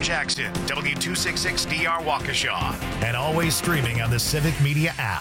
Jackson, W266DR Waukesha, and always streaming on the Civic Media app.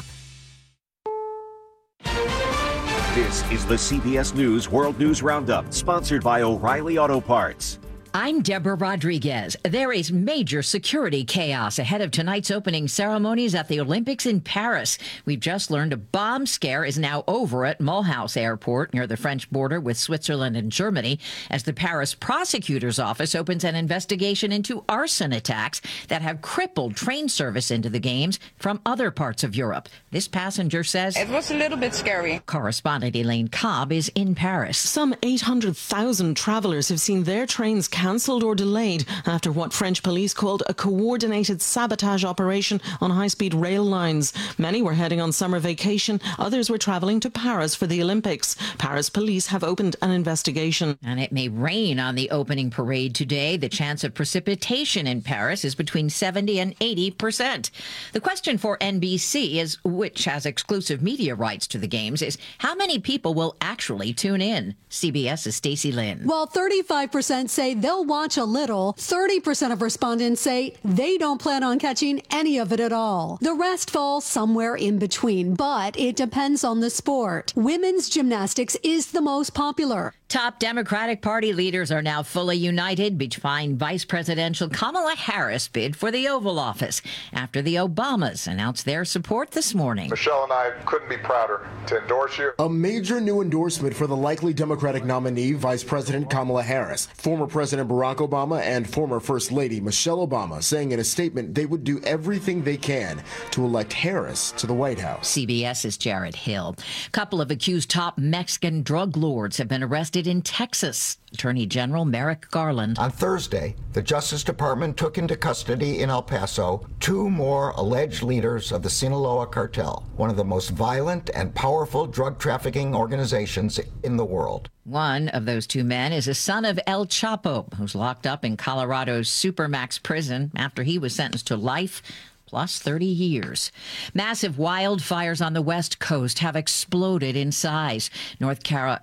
This is the CBS News World News Roundup, sponsored by O'Reilly Auto Parts. I'm Deborah Rodriguez. There is major security chaos ahead of tonight's opening ceremonies at the Olympics in Paris. We've just learned a bomb scare is now over at Mulhouse Airport near the French border with Switzerland and Germany as the Paris prosecutor's office opens an investigation into arson attacks that have crippled train service into the games from other parts of Europe. This passenger says it was a little bit scary. Correspondent Elaine Cobb is in Paris. Some 800,000 travelers have seen their trains cancelled or delayed after what French police called a coordinated sabotage operation on high-speed rail lines. Many were heading on summer vacation. Others were travelling to Paris for the Olympics. Paris police have opened an investigation. And it may rain on the opening parade today. The chance of precipitation in Paris is between 70 and 80%. The question for NBC is, which has exclusive media rights to the games, is how many people will actually tune in? CBS's Stacey Lynn. Well, 35% say they'll watch a little. 30% of respondents say they don't plan on catching any of it at all. The rest fall somewhere in between, but it depends on the sport. Women's gymnastics is the most popular. Top Democratic Party leaders are now fully united behind Vice Presidential Kamala Harris' bid for the Oval Office after the Obamas announced their support this morning. Michelle and I couldn't be prouder to endorse you. A major new endorsement for the likely Democratic nominee, Vice President Kamala Harris. Former President Barack Obama and former First Lady Michelle Obama saying in a statement they would do everything they can to elect Harris to the White House. CBS's Jared Hill. A couple of accused top Mexican drug lords have been arrested in Texas. Attorney General Merrick Garland. On Thursday, the Justice Department took into custody in El Paso 2 more alleged leaders of the Sinaloa cartel, one of the most violent and powerful drug trafficking organizations in the world. One of those 2 men is a son of El Chapo, who's locked up in Colorado's Supermax prison after he was sentenced to life plus 30 years. Massive wildfires on the West Coast have exploded in size. Northern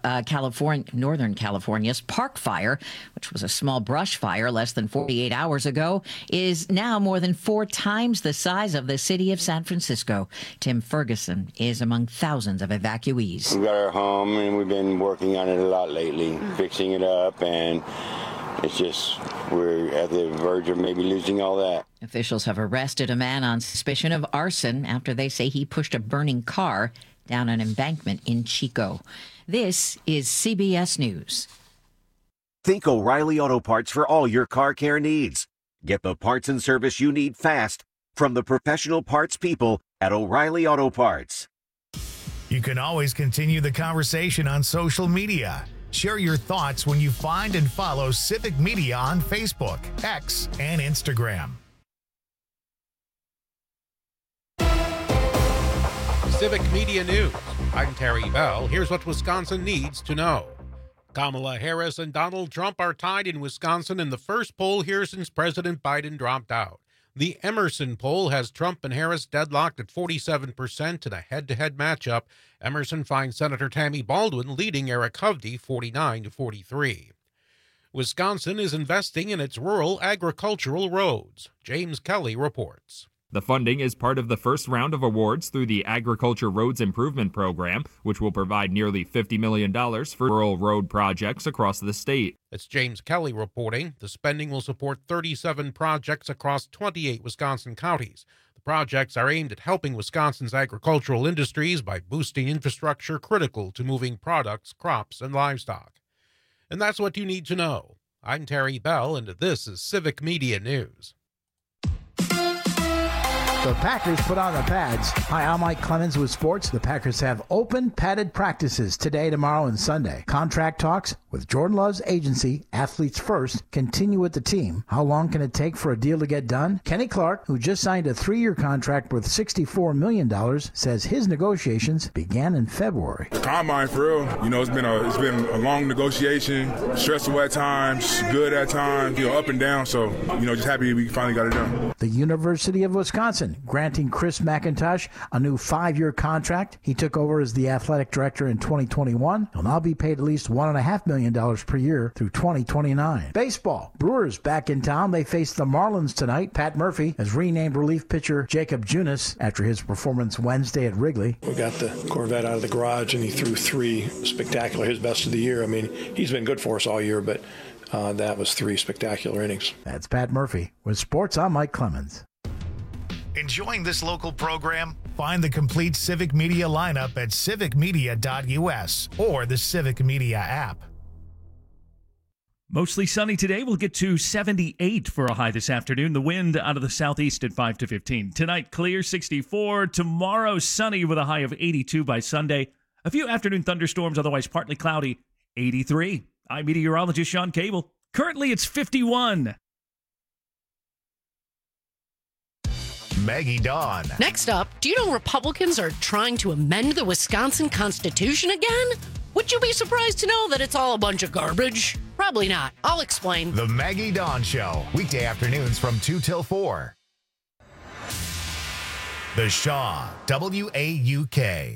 California's Park Fire, which was a small brush fire less than 48 hours ago, is now more than 4 times the size of the city of San Francisco. Tim Ferguson is among thousands of evacuees. We got our home, and we've been working on it a lot lately, fixing it up, and it's just we're at the verge of maybe losing all that. Officials have arrested a man on suspicion of arson after they say he pushed a burning car down an embankment in Chico. This is CBS News. Think O'Reilly Auto Parts for all your car care needs. Get the parts and service you need fast from the professional parts people at O'Reilly Auto Parts. You can always continue the conversation on social media. Share your thoughts when you find and follow Civic Media on Facebook, X, and Instagram. Civic Media News. I'm Terry Bell. Here's what Wisconsin needs to know. Kamala Harris and Donald Trump are tied in Wisconsin in the first poll here since President Biden dropped out. The Emerson poll has Trump and Harris deadlocked at 47% in a head-to-head matchup. Emerson finds Senator Tammy Baldwin leading Eric Hovde 49-43. Wisconsin is investing in its rural agricultural roads. James Kelly reports. The funding is part of the first round of awards through the Agriculture Roads Improvement Program, which will provide nearly $50 million for rural road projects across the state. It's James Kelly reporting. The spending will support 37 projects across 28 Wisconsin counties. The projects are aimed at helping Wisconsin's agricultural industries by boosting infrastructure critical to moving products, crops, and livestock. And that's what you need to know. I'm Terry Bell, and this is Civic Media News. The Packers put on the pads. Hi, I'm Mike Clemens with sports. The Packers have open padded practices today, tomorrow, and Sunday. Contract talks with Jordan Love's agency, Athletes First, continue with the team. How long can it take for a deal to get done? Kenny Clark, who just signed a 3-year contract worth $64 million, says his negotiations began in February. Combine, for real. You know, it's been a long negotiation, stressful at times, good at times, up and down. So, just happy we finally got it done. The University of Wisconsin Washington granting Chris McIntosh a new 5-year contract. He took over as the athletic director in 2021. He'll now be paid at least $1.5 million per year through 2029. Baseball. Brewers back in town. They face the Marlins tonight. Pat Murphy has renamed relief pitcher Jacob Junis after his performance Wednesday at Wrigley. We got the Corvette out of the garage, and he threw 3 spectacular, his best of the year. I mean, he's been good for us all year, but that was 3 spectacular innings. That's Pat Murphy. With sports, I'm Mike Clemens. Enjoying this local program? Find the complete Civic Media lineup at civicmedia.us or the Civic Media app. Mostly sunny today. We'll get to 78 for a high this afternoon. The wind out of the southeast at 5 to 15. Tonight, clear, 64. Tomorrow, sunny with a high of 82 by Sunday. A few afternoon thunderstorms, otherwise partly cloudy, 83. I'm meteorologist Sean Cable. Currently, it's 51. Maggie Dawn. Next up, do you know Republicans are trying to amend the Wisconsin Constitution again? Would you be surprised to know that it's all a bunch of garbage? Probably not. I'll explain. The Maggie Dawn Show, weekday afternoons from 2 till 4. The Shaw, WAUK.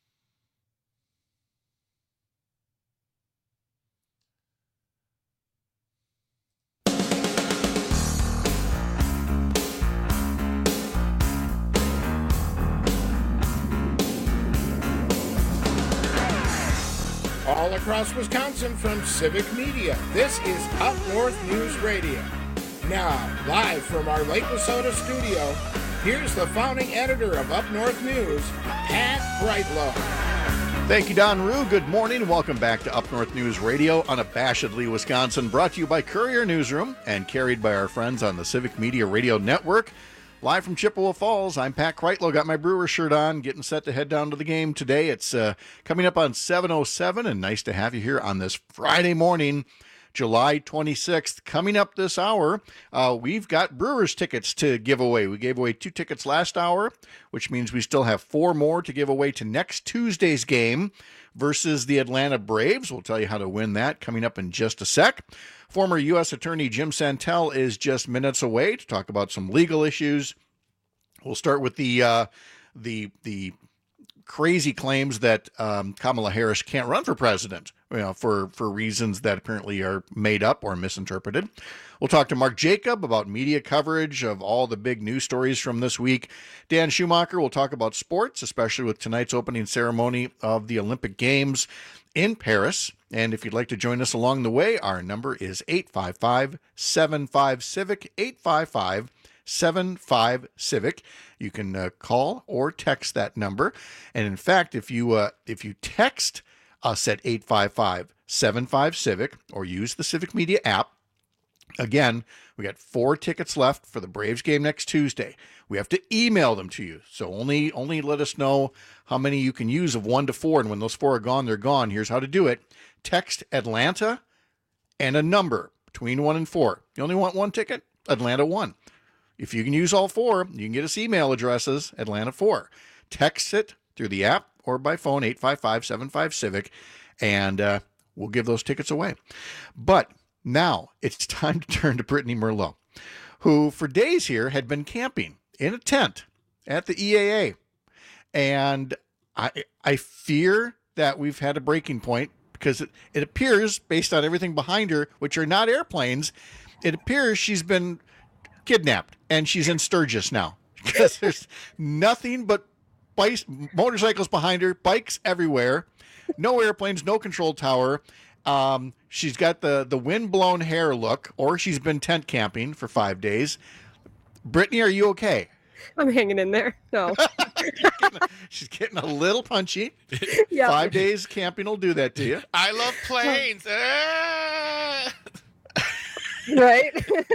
All across Wisconsin from Civic Media, this is Up North News Radio. Now, live from our Lake Wissota studio, here's the founding editor of Up North News, Pat Breitlow. Thank you, Don Rue. Good morning. Welcome back to Up North News Radio, unabashedly Wisconsin, brought to you by Courier Newsroom and carried by our friends on the Civic Media Radio Network. Live from Chippewa Falls, I'm Pat Kreitlow. Got my Brewer shirt on, getting set to head down to the game today. It's coming up on 7:07, and nice to have you here on this Friday morning, July 26th. Coming up this hour, we've got Brewers tickets to give away. We gave away 2 tickets last hour, which means we still have 4 more to give away to next Tuesday's game versus the Atlanta Braves. We'll tell you how to win that coming up in just a sec. Former U.S. Attorney Jim Santel is just minutes away to talk about some legal issues. We'll start with the crazy claims that Kamala Harris can't run for president, for reasons that apparently are made up or misinterpreted. We'll talk to Mark Jacob about media coverage of all the big news stories from this week. Dan Schumacher will talk about sports, especially with tonight's opening ceremony of the Olympic Games in Paris. And if you'd like to join us along the way, our number is 855-75-CIVIC, 855-75-CIVIC. You can call or text that number. And in fact, if you text us at 855-75-CIVIC or use the Civic Media app, again, we got 4 tickets left for the Braves game next Tuesday. We have to email them to you. So only let us know how many you can use of 1 to 4. And when those 4 are gone, they're gone. Here's how to do it. Text Atlanta and a number between 1 and 4. You only want 1 ticket? Atlanta 1. If you can use all 4, you can get us email addresses, Atlanta 4. Text it through the app or by phone, 855-75-CIVIC, and we'll give those tickets away. But now it's time to turn to Brittany Merlot, who for days here had been camping in a tent at the EAA. And I fear that we've had a breaking point because it appears, based on everything behind her, which are not airplanes, it appears she's been kidnapped and she's in Sturgis now because there's nothing but motorcycles behind her, bikes everywhere, no airplanes, no control tower. She's got the wind-blown hair look, or she's been tent camping for 5 days. Brittany, are you okay? I'm hanging in there. No. She's getting a little punchy. Yeah. 5 days camping will do that to you. I love planes. Right?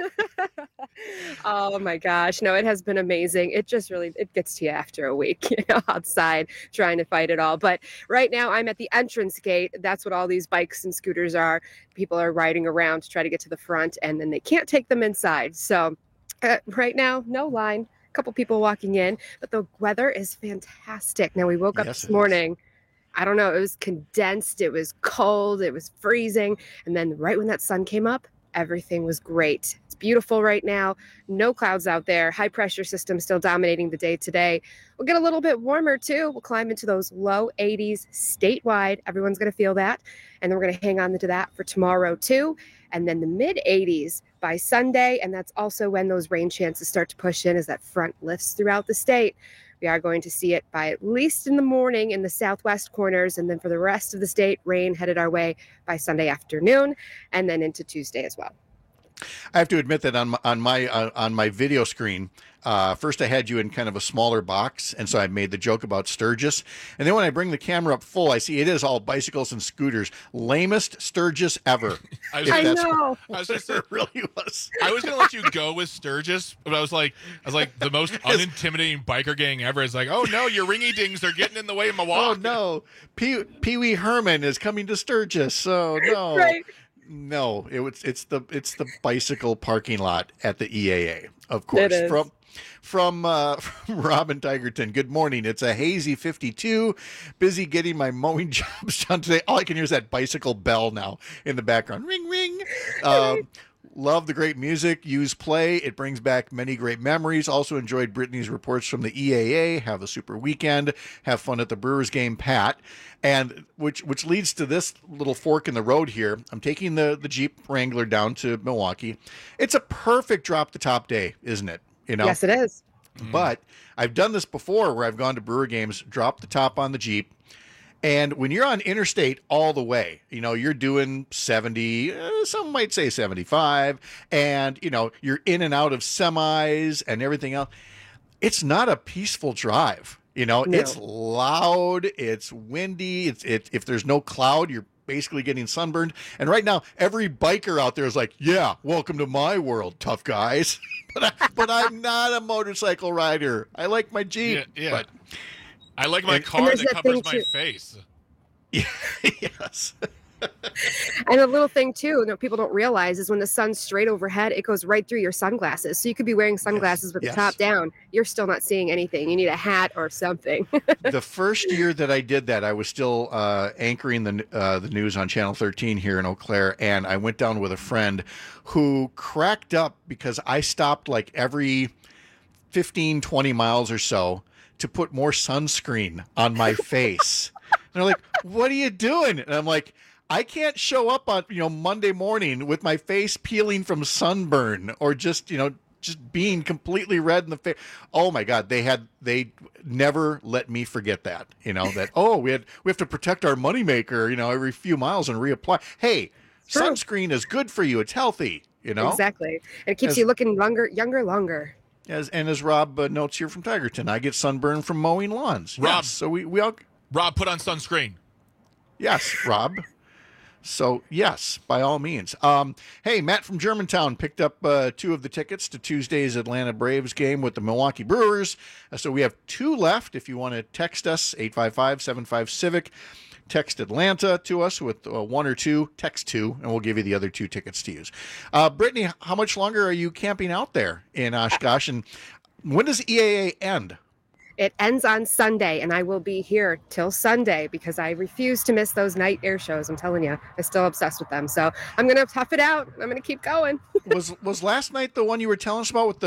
Oh my gosh. No, it has been amazing. It just really, it gets to you after a week, outside trying to fight it all. But right now I'm at the entrance gate. That's what all these bikes and scooters are. People are riding around to try to get to the front, and then they can't take them inside. So right now, no line. A couple people walking in, but the weather is fantastic. Now we woke up this morning. I don't know. It was condensed. It was cold. It was freezing. And then right when that sun came up, everything was great. It's beautiful right now. No clouds out there. High pressure system still dominating the day today. We'll get a little bit warmer too. We'll climb into those low 80s statewide. Everyone's going to feel that. And then we're going to hang on to that for tomorrow too. And then the mid 80s by Sunday. And that's also when those rain chances start to push in as that front lifts throughout the state. We are going to see it by at least in the morning in the southwest corners. And then for the rest of the state, rain headed our way by Sunday afternoon and then into Tuesday as well. I have to admit that on my video screen, first I had you in kind of a smaller box, and so I made the joke about Sturgis. And then when I bring the camera up full, I see it is all bicycles and scooters. Lamest Sturgis ever. I know. I was just it really was. I was going to let you go with Sturgis, but I was like the most unintimidating biker gang ever. It's like, oh no, your ringy dings are getting in the way of my walk. Oh no, Pee Wee Herman is coming to Sturgis. So no. Right. No, it's the bicycle parking lot at the EAA, of course. It is. From Robin Tigerton. Good morning. It's a hazy 52. Busy getting my mowing jobs done today. All I can hear is that bicycle bell now in the background. Ring, ring. Love the great music. Use play. It brings back many great memories. Also enjoyed Brittany's reports from the EAA. Have a super weekend. Have fun at the Brewers game, Pat. And which leads to this little fork in the road here. I'm taking the Jeep Wrangler down to Milwaukee. It's a perfect drop the top day, isn't it? You know? Yes, it is. But I've done this before where I've gone to Brewer games, drop the top on the Jeep. And when you're on interstate all the way, you know, you're doing 70, some might say 75, and, you know, you're in and out of semis and everything else. It's not a peaceful drive. You know, No. It's loud, it's windy, if there's no cloud, you're basically getting sunburned. And right now, every biker out there is like, yeah, welcome to my world, tough guys. but I'm not a motorcycle rider. I like my Jeep. Yeah. But I like my And car there's that that covers thing, my too. face. yes. And a little thing too, that people don't realize is when the sun's straight overhead, it goes right through your sunglasses. So you could be wearing sunglasses with yes. the top down. You're still not seeing anything. You need a hat or something. The first year that I did that, I was still anchoring the news on Channel 13 here in Eau Claire, and I went down with a friend who cracked up because I stopped like every 15, 20 miles or so to put more sunscreen on my face. And they're like, what are you doing? And I'm like, I can't show up on, Monday morning with my face peeling from sunburn or just being completely red in the face. Oh my God. They never let me forget that, that, we have to protect our moneymaker, every few miles and reapply. Hey, True. Sunscreen is good for you. It's healthy, Exactly. And it keeps you looking younger longer. As Rob notes here from Tigerton, I get sunburn from mowing lawns. Rob. Yes, so we all. Rob, put on sunscreen. Yes, Rob. So, yes, by all means. Hey, Matt from Germantown picked up 2 of the tickets to Tuesday's Atlanta Braves game with the Milwaukee Brewers. So we have 2 left. If you want to text us, 855-75-CIVIC. Text Atlanta to us with 1 or 2. Text 2, and we'll give you the other 2 tickets to use. Brittany, how much longer are you camping out there in Oshkosh? And when does EAA end? It ends on Sunday, and I will be here till Sunday because I refuse to miss those night air shows. I'm telling you, I'm still obsessed with them. So I'm going to tough it out. I'm going to keep going. Was last night the one you were telling us about with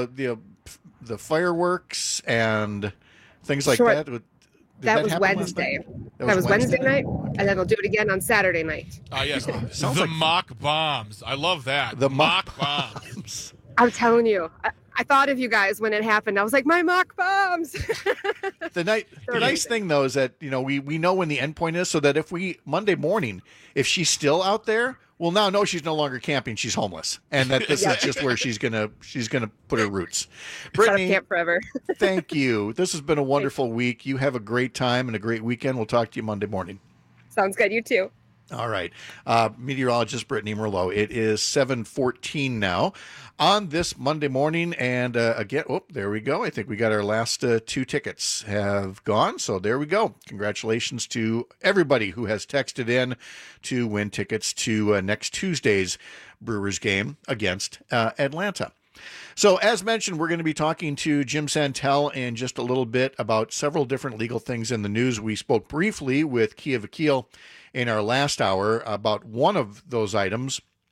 the fireworks and things like that? That was Wednesday. That was Wednesday night, and then I'll do it again on Saturday night. Yes. The mock bombs. I love that. The mock bombs. I'm telling you. I thought of you guys when it happened. I was like, my mock bombs. The nice thing, though, is that, we know when the end point is so that if Monday morning, if she's still out there, we'll now know she's no longer camping. She's homeless. And that this is just where she's gonna put her roots. Brittany, camp forever. Thank you. This has been a wonderful week. You have a great time and a great weekend. We'll talk to you Monday morning. Sounds good. You too. All right. Meteorologist Brittany Merlot. It is 7:14 now on this Monday morning. And again, there we go. I think we got our last 2 tickets have gone. So there we go. Congratulations to everybody who has texted in to win tickets to next Tuesday's Brewers game against Atlanta. So as mentioned, we're going to be talking to Jim Santel in just a little bit about several different legal things in the news. We spoke briefly with Kia Vakil in our last hour about one of those items,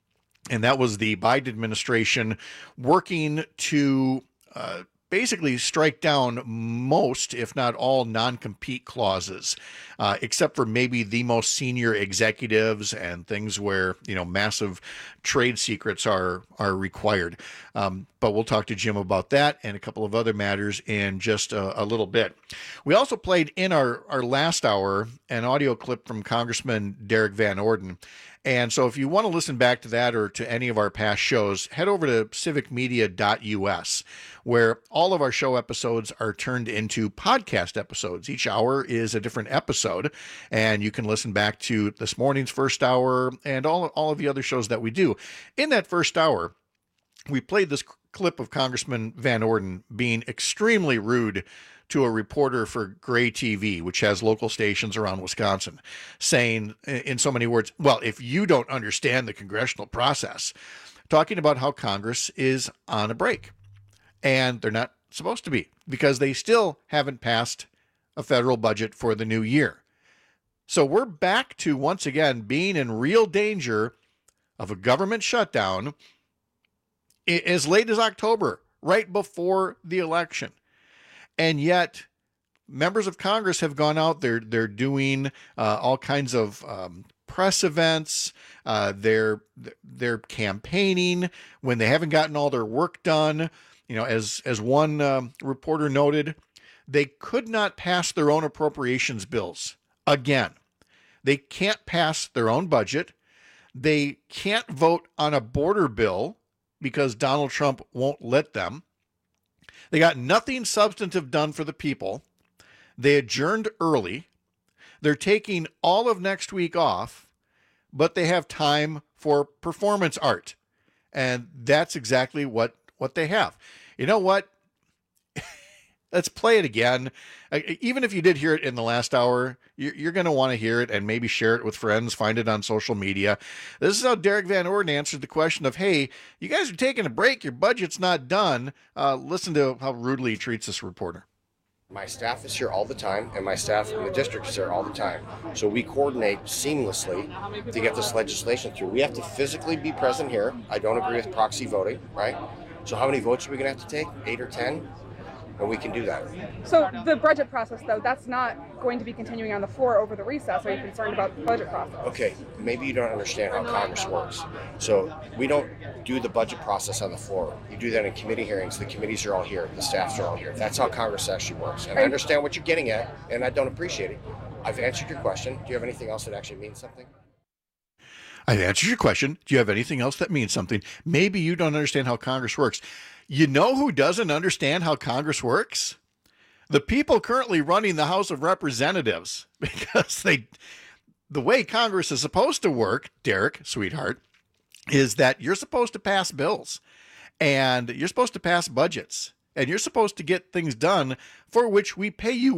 And that was the Biden administration working to basically strike down most, if not all, non-compete clauses, except for maybe the most senior executives and things where, massive trade secrets are required. But we'll talk to Jim about that and a couple of other matters in just a little bit. We also played in our last hour an audio clip from Congressman Derek Van Orden. And so if you want to listen back to that or to any of our past shows, head over to civicmedia.us, where all of our show episodes are turned into podcast episodes. Each hour is a different episode, and you can listen back to this morning's first hour and all of the other shows that we do. In that first hour, we played this clip of Congressman Van Orden being extremely rude to a reporter for Gray TV, which has local stations around Wisconsin, saying in so many words, well, if you don't understand the congressional process, talking about how Congress is on a break. And they're not supposed to be, because they still haven't passed a federal budget for the new year. So we're back to, once again, being in real danger of a government shutdown as late as October, right before the election. And yet, members of Congress have gone out. They're doing all kinds of press events. They're campaigning when they haven't gotten all their work done. As one reporter noted, they could not pass their own appropriations bills again. They can't pass their own budget. They can't vote on a border bill because Donald Trump won't let them. They got nothing substantive done for the people. They adjourned early. They're taking all of next week off, but they have time for performance art. And that's exactly what they have. You know what? Let's play it again. Even if you did hear it in the last hour, you're going to want to hear it and maybe share it with friends, find it on social media. This is how Derek Van Orden answered the question of, hey, you guys are taking a break. Your budget's not done. Listen to how rudely he treats this reporter. My staff is here all the time, and my staff in the district is here all the time. So we coordinate seamlessly to get this legislation through. We have to physically be present here. I don't agree with proxy voting, right? So how many votes are we going to have to take? 8 or 10? And we can do that. So the budget process, though, that's not going to be continuing on the floor over the recess. Are you concerned about the budget process? Okay, maybe you don't understand how Congress works. So we don't do the budget process on the floor. You do that in committee hearings. The committees are all here. The staffs are all here. That's how Congress actually works. And I understand what you're getting at, and I don't appreciate it. I've answered your question. Do you have anything else that actually means something? I've answered your question. Do you have anything else that means something? Maybe you don't understand how Congress works. You know who doesn't understand how Congress works? The people currently running the House of Representatives, because the way Congress is supposed to work, Derek, sweetheart, is that you're supposed to pass bills and you're supposed to pass budgets and you're supposed to get things done for which we pay you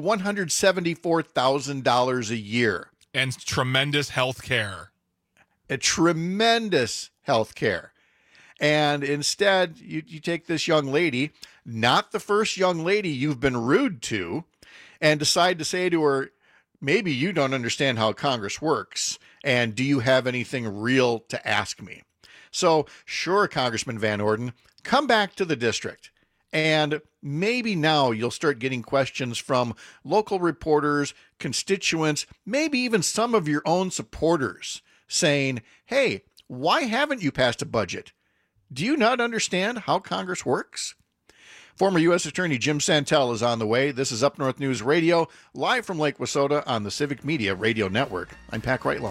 $174,000 a year. And tremendous health care. A tremendous health care. And instead, you take this young lady, not the first young lady you've been rude to, and decide to say to her, maybe you don't understand how Congress works, and do you have anything real to ask me? So, sure, Congressman Van Orden, come back to the district, and maybe now you'll start getting questions from local reporters, constituents, maybe even some of your own supporters, saying, hey, why haven't you passed a budget? Do you not understand how Congress works? Former U.S. Attorney Jim Santel is on the way. This is Up North News Radio, live from Lake Wissota on the Civic Media Radio Network. I'm Pat Kreitlow.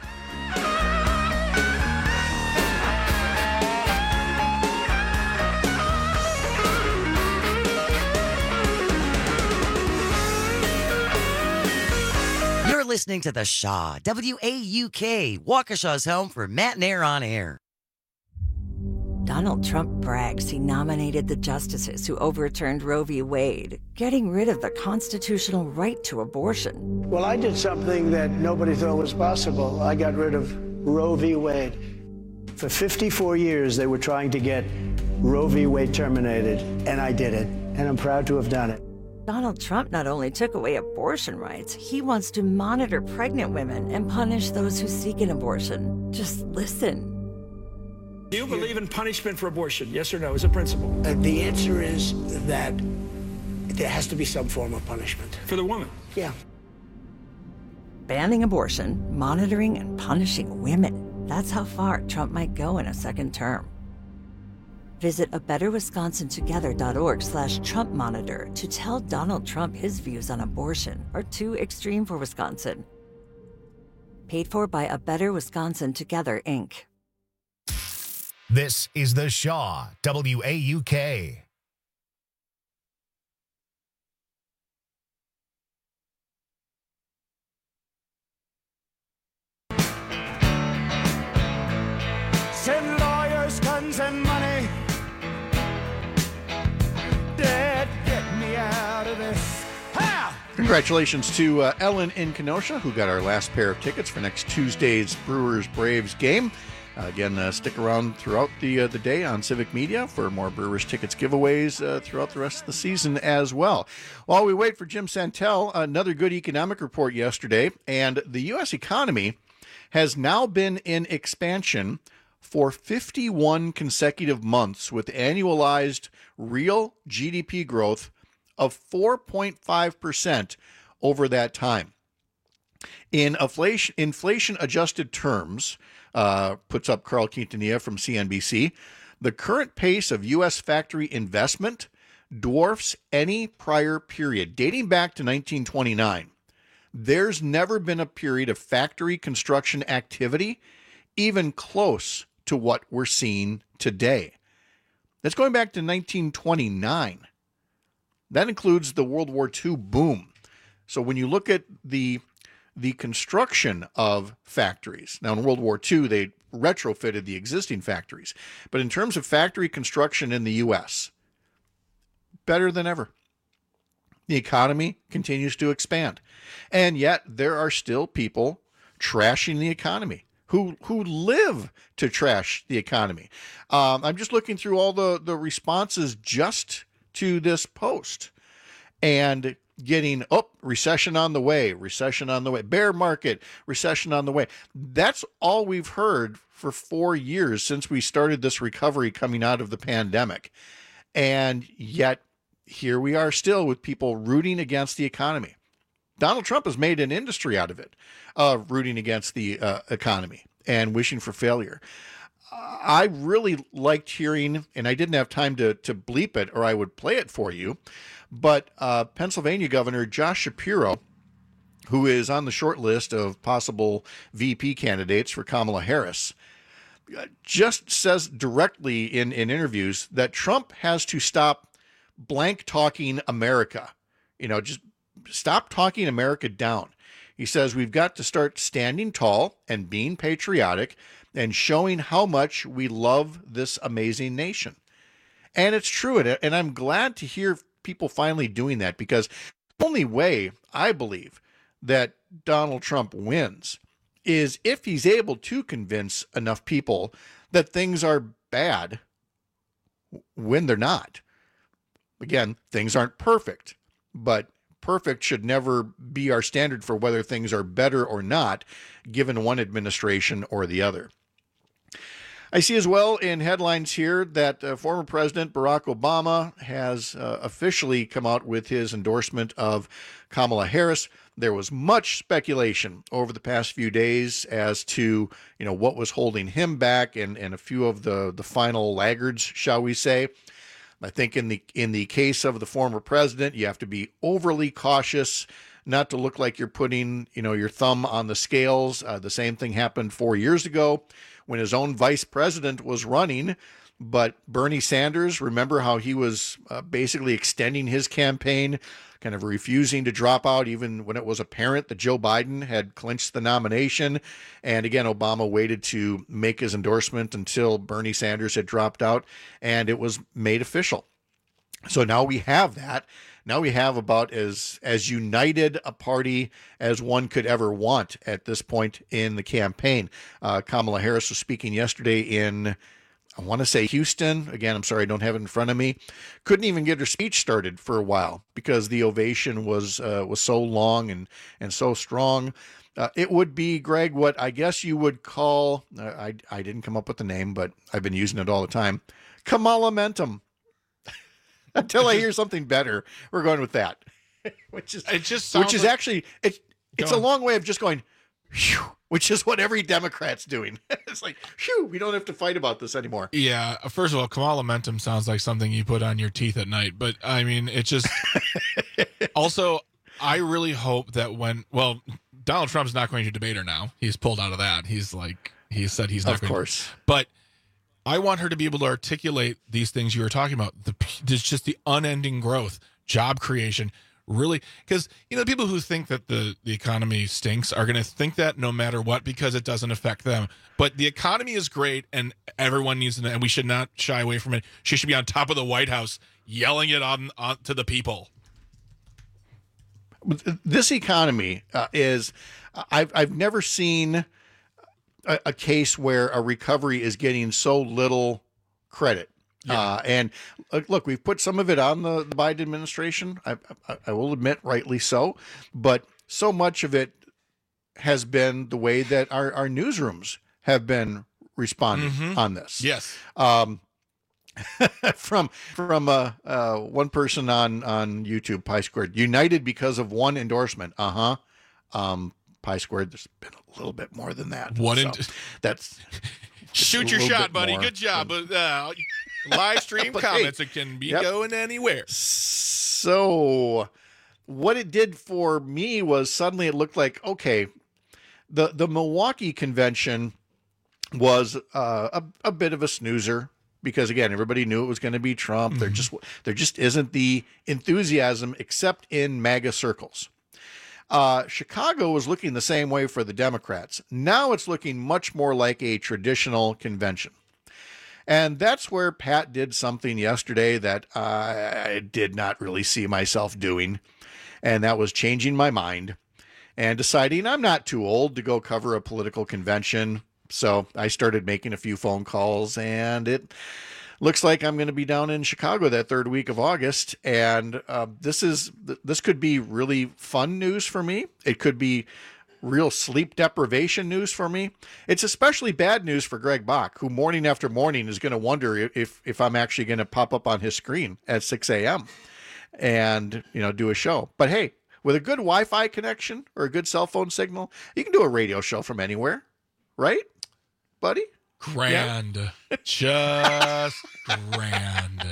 You're listening to The Shaw, WAUK, Waukesha's home for Matt and Air on Air. Donald Trump brags he nominated the justices who overturned Roe v. Wade, getting rid of the constitutional right to abortion. Well, I did something that nobody thought was possible. I got rid of Roe v. Wade. For 54 years, they were trying to get Roe v. Wade terminated, and I did it, and I'm proud to have done it. Donald Trump not only took away abortion rights, he wants to monitor pregnant women and punish those who seek an abortion. Just listen. Do you believe in punishment for abortion? Yes or no, as a principle? The answer is that there has to be some form of punishment. For the woman? Yeah. Banning abortion, monitoring, and punishing women. That's how far Trump might go in a second term. Visit abetterwisconsintogether.org/Trump Monitor to tell Donald Trump his views on abortion are too extreme for Wisconsin. Paid for by A Better Wisconsin Together, Inc. This is The Shaw, WAUK. Send lawyers, guns, and money. Dad, get me out of this. Ha! Congratulations to Ellen in Kenosha, who got our last pair of tickets for next Tuesday's Brewers-Braves game. Again, stick around throughout the day on Civic Media for more Brewers tickets giveaways throughout the rest of the season as well. While we wait for Jim Santel, another good economic report yesterday, and the U.S. economy has now been in expansion for 51 consecutive months with annualized real GDP growth of 4.5% over that time. In inflation-adjusted terms, puts up Carl Quintanilla from CNBC, the current pace of U.S. factory investment dwarfs any prior period, dating back to 1929. There's never been a period of factory construction activity even close to what we're seeing today. That's going back to 1929. That includes the World War II boom. So when you look at the construction of factories, now in World War II, they retrofitted the existing factories. But in terms of factory construction in the U.S., better than ever. The economy continues to expand. And yet there are still people trashing the economy who live to trash the economy. I'm just looking through all the responses just to this post and getting, recession on the way, bear market, recession on the way. That's all we've heard for 4 years since we started this recovery coming out of the pandemic. And yet here we are still with people rooting against the economy. Donald Trump has made an industry out of it, rooting against the economy and wishing for failure. I really liked hearing, and I didn't have time to bleep it or I would play it for you, but Pennsylvania Governor Josh Shapiro, who is on the short list of possible VP candidates for Kamala Harris, just says directly in interviews that Trump has to stop blank talking America. Just stop talking America down. He says we've got to start standing tall and being patriotic and showing how much we love this amazing nation. And it's true. And I'm glad to hear people finally doing that, because the only way I believe that Donald Trump wins is if he's able to convince enough people that things are bad when they're not. Again, things aren't perfect, but perfect should never be our standard for whether things are better or not, given one administration or the other. I see as well in headlines here that former President Barack Obama has officially come out with his endorsement of Kamala Harris. There was much speculation over the past few days as to, what was holding him back and a few of the final laggards, shall we say. I think in the case of the former president, you have to be overly cautious not to look like you're putting, your thumb on the scales. The same thing happened 4 years ago when his own vice president was running. But Bernie Sanders, remember how he was basically extending his campaign, kind of refusing to drop out even when it was apparent that Joe Biden had clinched the nomination. And again, Obama waited to make his endorsement until Bernie Sanders had dropped out, and it was made official. So now we have that. Now we have about as united a party as one could ever want at this point in the campaign. Kamala Harris was speaking yesterday in I want to say Houston, again, I'm sorry, I don't have it in front of me, couldn't even get her speech started for a while because the ovation was so long and so strong. It would be, Greg, what I guess you would call, I didn't come up with the name, but I've been using it all the time, Kamala-mentum. Until I hear something better, we're going with that. Which is actually a long way of just going, phew, which is what every Democrat's doing. It's like, phew, we don't have to fight about this anymore. Yeah, first of all, Kamala-mentum sounds like something you put on your teeth at night, but I mean, it just also, I really hope that Donald Trump's not going to debate her now. He's pulled out of that. He said he's not of going course. to. But I want her to be able to articulate these things you were talking about. There's just the unending growth, job creation, really, because people who think that the economy stinks are going to think that no matter what because it doesn't affect them. But the economy is great, and everyone needs to, and we should not shy away from it. She should be on top of the White House yelling it on to the people. This economy is, I've never seen a case where a recovery is getting so little credit. Yeah. And look, we've put some of it on the Biden administration. I will admit, rightly so, but so much of it has been the way that our newsrooms have been responding on this. Yes. From one person on YouTube, Pi Squared, united because of one endorsement. Pi Squared, there's been a little bit more than that. That's shoot your shot, buddy. Good job. Live stream comments, it can be going anywhere. So what it did for me was suddenly it looked like, okay, the Milwaukee convention was a bit of a snoozer because, again, everybody knew it was going to be Trump. There just isn't the enthusiasm except in MAGA circles. Chicago was looking the same way for the Democrats. Now it's looking much more like a traditional convention. And that's where Pat did something yesterday that I did not really see myself doing. And that was changing my mind and deciding I'm not too old to go cover a political convention. So I started making a few phone calls, and it looks like I'm going to be down in Chicago that third week of August. And this could be really fun news for me. It could be real sleep deprivation news for me. It's especially bad news for Greg Bach, who morning after morning is going to wonder if I'm actually going to pop up on his screen at 6 a.m. and do a show. But hey, with a good Wi-Fi connection or a good cell phone signal, you can do a radio show from anywhere, right, buddy? Grand. Yeah. Just grand.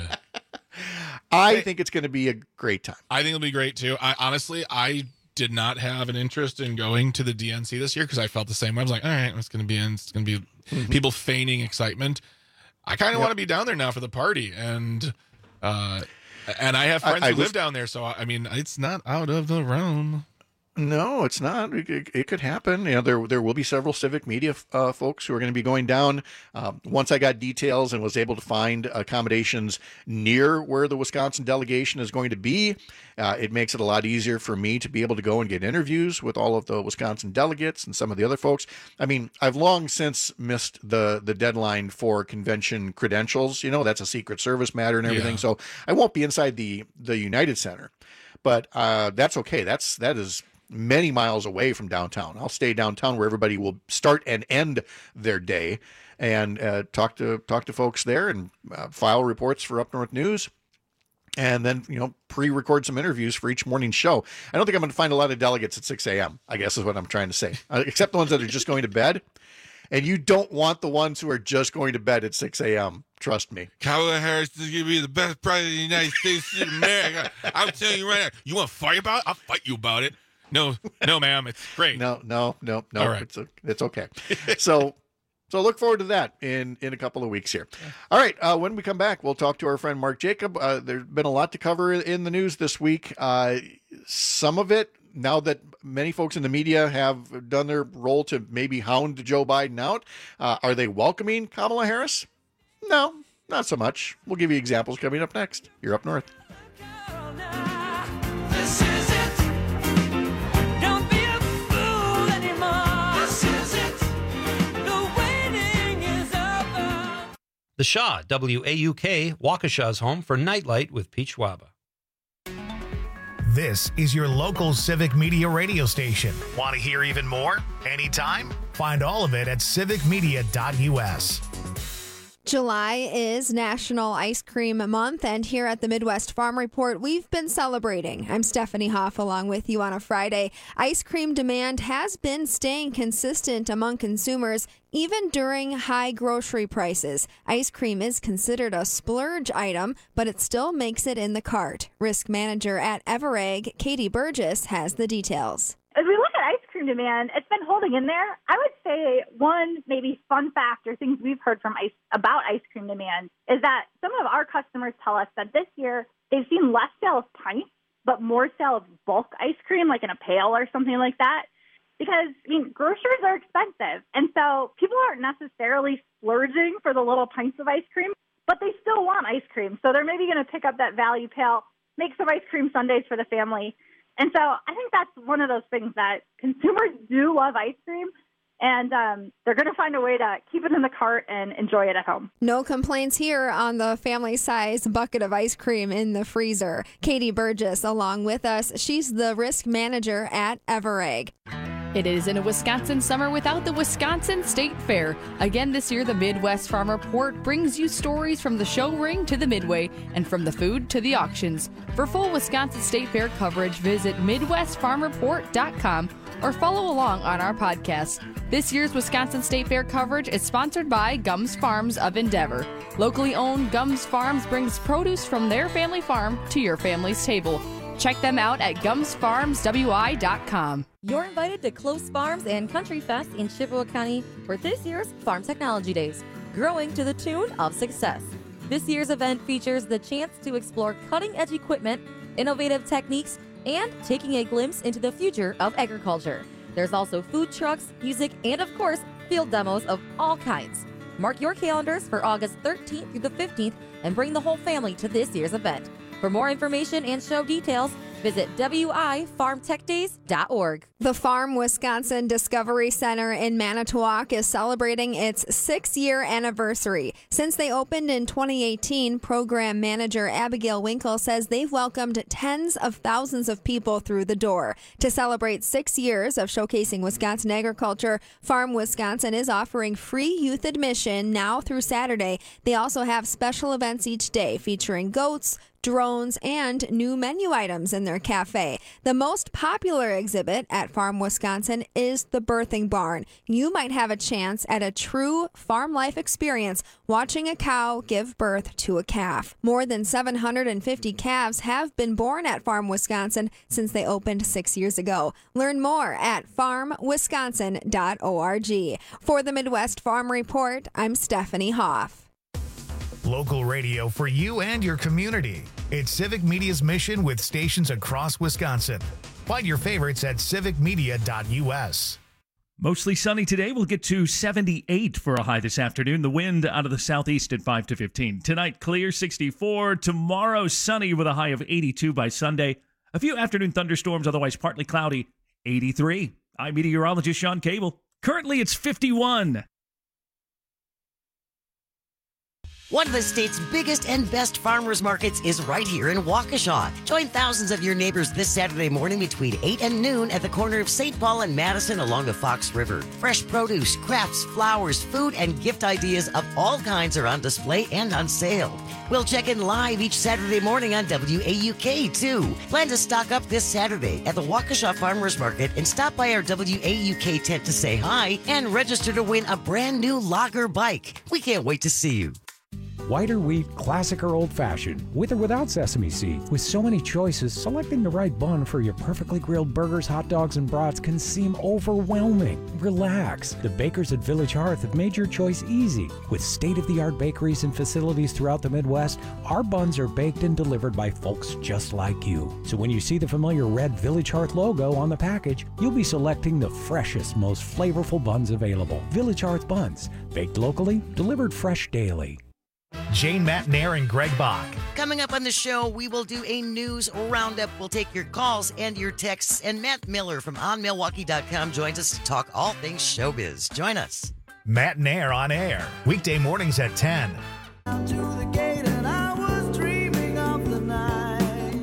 I think it's going to be a great time. I think it'll be great too. I did not have an interest in going to the DNC this year because I felt the same way. I was like, all right, it's going to be people feigning excitement. I kind of want to be down there now for the party, and I have friends who live down there, so I mean, it's not out of the realm. No, it's not. It could happen. There will be several civic media folks who are going to be going down. Once I got details and was able to find accommodations near where the Wisconsin delegation is going to be, it makes it a lot easier for me to be able to go and get interviews with all of the Wisconsin delegates and some of the other folks. I mean, I've long since missed the deadline for convention credentials. That's a Secret Service matter and everything. Yeah. So I won't be inside the United Center, but that's okay. That is many miles away from downtown. I'll stay downtown where everybody will start and end their day, and talk to folks there and file reports for Up North News, and then pre-record some interviews for each morning show. I don't think I'm going to find a lot of delegates at 6 a.m. I guess is what I'm trying to say, except the ones that are just going to bed. And you don't want the ones who are just going to bed at 6 a.m. Trust me. Kamala Harris is going to be the best president of the United States of America. I'm telling you right now. You want to fight about it? I'll fight you about it. No, ma'am. It's great. No. All right. It's okay. So look forward to that in a couple of weeks here. All right. When we come back, we'll talk to our friend Mark Jacob. There's been a lot to cover in the news this week. Some of it, now that many folks in the media have done their role to maybe hound Joe Biden out, are they welcoming Kamala Harris? No, not so much. We'll give you examples coming up next. You're Up North. The Shaw, WAUK, Waukesha's home for Nightlight with Pete Schwaba. This is your local Civic Media radio station. Want to hear even more? Anytime? Find all of it at civicmedia.us. July is National Ice Cream Month, and here at the Midwest Farm Report, we've been celebrating. I'm Stephanie Hoff along with you on a Friday. Ice cream demand has been staying consistent among consumers, even during high grocery prices. Ice cream is considered a splurge item, but it still makes it in the cart. Risk manager at Everegg, Katie Burgess, has the details. As we look at ice cream demand, it's been holding in there. I would say one maybe fun fact or things we've heard from about ice cream demand is that some of our customers tell us that this year they've seen less sale of pints, but more sale of bulk ice cream, like in a pail or something like that. Because, groceries are expensive. And so people aren't necessarily splurging for the little pints of ice cream, but they still want ice cream. So they're maybe going to pick up that value pail, make some ice cream sundaes for the family. And so I think that's one of those things that consumers do love ice cream, and they're going to find a way to keep it in the cart and enjoy it at home. No complaints here on the family-sized bucket of ice cream in the freezer. Katie Burgess along with us. She's the risk manager at Everegg. It isn't a Wisconsin summer without the Wisconsin State Fair. Again this year, the Midwest Farm Report brings you stories from the show ring to the Midway and from the food to the auctions. For full Wisconsin State Fair coverage, visit MidwestFarmReport.com or follow along on our podcast. This year's Wisconsin State Fair coverage is sponsored by Gums Farms of Endeavor. Locally owned Gums Farms brings produce from their family farm to your family's table. Check them out at gumsfarmswi.com. You're invited to Close Farms and Country Fest in Chippewa County for this year's Farm Technology Days, growing to the tune of success. This year's event features the chance to explore cutting-edge equipment, innovative techniques, and taking a glimpse into the future of agriculture. There's also food trucks, music, and of course, field demos of all kinds. Mark your calendars for August 13th through the 15th and bring the whole family to this year's event. For more information and show details, visit wifarmtechdays.org. The Farm Wisconsin Discovery Center in Manitowoc is celebrating its 6-year anniversary. Since they opened in 2018, program manager Abigail Winkle says they've welcomed tens of thousands of people through the door. To celebrate 6 years of showcasing Wisconsin agriculture, Farm Wisconsin is offering free youth admission now through Saturday. They also have special events each day featuring goats, drones, and new menu items in their cafe. The most popular exhibit at Farm Wisconsin is the Birthing Barn. You might have a chance at a true farm life experience watching a cow give birth to a calf. More than 750 calves have been born at Farm Wisconsin since they opened 6 years ago. Learn more at farmwisconsin.org. For the Midwest Farm Report, I'm Stephanie Hoff. Local radio for you and your community. It's Civic Media's mission with stations across Wisconsin. Find your favorites at civicmedia.us. Mostly sunny today. We'll get to 78 for a high this afternoon. The wind out of the southeast at 5 to 15. Tonight, clear 64. Tomorrow, sunny with a high of 82 by Sunday. A few afternoon thunderstorms, otherwise partly cloudy, 83. I'm meteorologist Sean Cable. Currently, it's 51. One of the state's biggest and best farmers markets is right here in Waukesha. Join thousands of your neighbors this Saturday morning between 8 and noon at the corner of St. Paul and Madison along the Fox River. Fresh produce, crafts, flowers, food, and gift ideas of all kinds are on display and on sale. We'll check in live each Saturday morning on WAUK, too. Plan to stock up this Saturday at the Waukesha Farmers Market and stop by our WAUK tent to say hi and register to win a brand new Lager bike. We can't wait to see you. White or wheat, classic or old-fashioned, with or without sesame seeds. With so many choices, selecting the right bun for your perfectly grilled burgers, hot dogs, and brats can seem overwhelming. Relax. The bakers at Village Hearth have made your choice easy. With state-of-the-art bakeries and facilities throughout the Midwest, our buns are baked and delivered by folks just like you. So when you see the familiar red Village Hearth logo on the package, you'll be selecting the freshest, most flavorful buns available. Village Hearth buns, baked locally, delivered fresh daily. Jane Matnair and Greg Bach. Coming up on the show, we will do a news roundup. We'll take your calls and your texts. And Matt Miller from OnMilwaukee.com joins us to talk all things showbiz. Join us. Matnair on air, weekday mornings at 10. To the gate and I was dreaming of the night.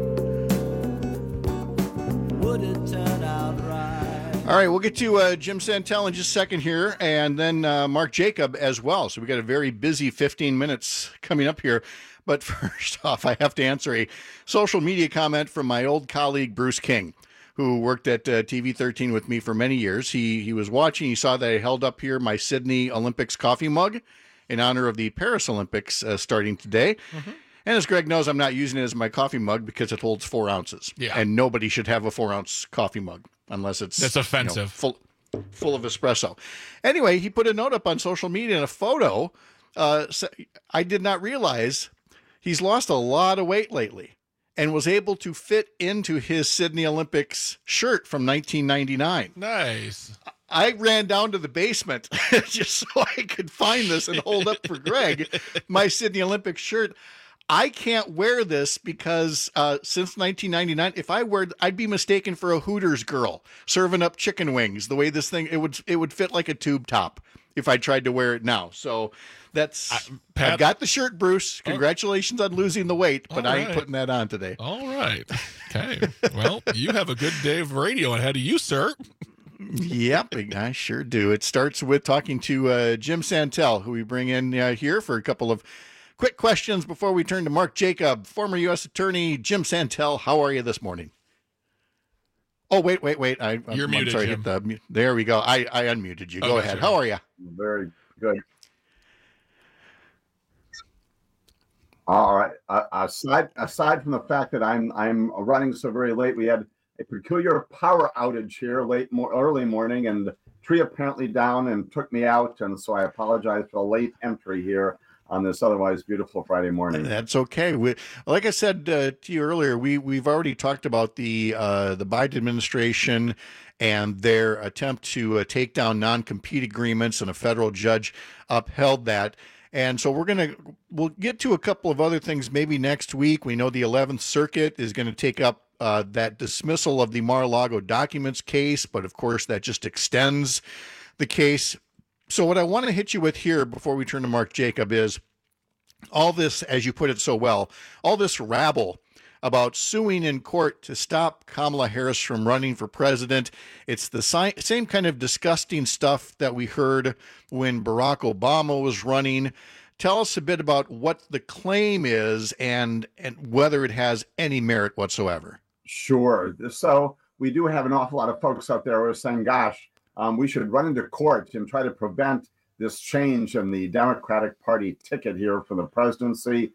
Would it turn out right? All right, we'll get to Jim Santel in just a second here, and then Mark Jacob as well. So we got a very busy 15 minutes coming up here. But first off, I have to answer a social media comment from my old colleague, Bruce King, who worked at TV 13 with me for many years. He was watching. He saw that I held up here my Sydney Olympics coffee mug in honor of the Paris Olympics starting today. Mm-hmm. And as Greg knows, I'm not using it as my coffee mug because it holds 4 ounces. Yeah. And nobody should have a 4-ounce coffee mug unless it's that's offensive. Full of espresso. Anyway, he put a note up on social media and a photo. I did not realize he's lost a lot of weight lately and was able to fit into his Sydney Olympics shirt from 1999. Nice. I ran down to the basement just so I could find this and hold up for Greg my Sydney Olympics shirt. I can't wear this because since 1999, if I wear, I'd be mistaken for a Hooters girl serving up chicken wings. The way this thing, it would fit like a tube top if I tried to wear it now. So that's Pat, I've got the shirt, Bruce. Congratulations on losing the weight, but I ain't right. putting that on today. All right. Okay. Well, you have a good day of radio ahead of you, sir. Yep, I sure do. It starts with talking to Jim Santel, who we bring in here for a couple of quick questions before we turn to Mark Jacob. Former U.S. Attorney Jim Santel, how are you this morning? Oh, wait. You're muted, sorry, Jim. There we go. I unmuted you. Go ahead. How are you? Very good. All right. Aside from the fact that I'm running so very late, we had a peculiar power outage here early morning, and the tree apparently down and took me out, and so I apologize for the late entry here on this otherwise beautiful Friday morning. That's okay. Like I said to you earlier, we've already talked about the Biden administration and their attempt to take down non-compete agreements, and a federal judge upheld that. And so we'll get to a couple of other things maybe next week. We know the 11th Circuit is going to take up that dismissal of the Mar-a-Lago documents case, but of course that just extends the case. So what I want to hit you with here before we turn to Mark Jacob is all this, as you put it so well, all this rabble about suing in court to stop Kamala Harris from running for president. It's the same kind of disgusting stuff that we heard when Barack Obama was running. Tell us a bit about what the claim is and whether it has any merit whatsoever. Sure. So we do have an awful lot of folks out there who are saying, gosh, we should run into court and try to prevent this change in the Democratic Party ticket here for the presidency.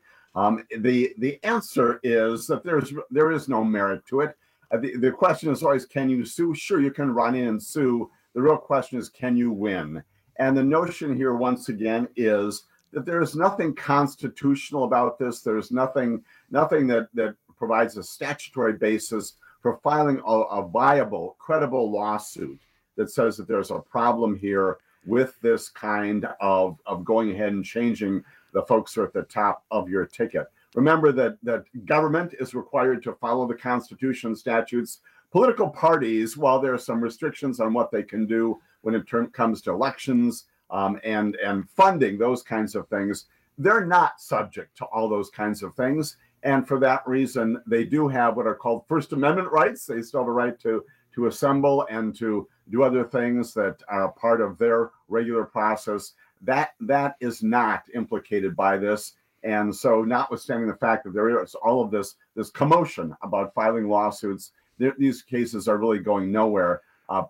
The answer is that there is no merit to it. The question is always, can you sue? Sure, you can run in and sue. The real question is, can you win? And the notion here, once again, is that there's nothing constitutional about this. There's nothing that provides a statutory basis for filing a viable, credible lawsuit that says that there's a problem here with this kind of going ahead and changing the folks who are at the top of your ticket. Remember that government is required to follow the Constitution and statutes. Political parties, while there are some restrictions on what they can do when it comes to elections and funding, those kinds of things, they're not subject to all those kinds of things. And for that reason, they do have what are called First Amendment rights. They still have a right to assemble and to do other things that are part of their regular process. That is not implicated by this. And so notwithstanding the fact that there is all of this commotion about filing lawsuits, these cases are really going nowhere.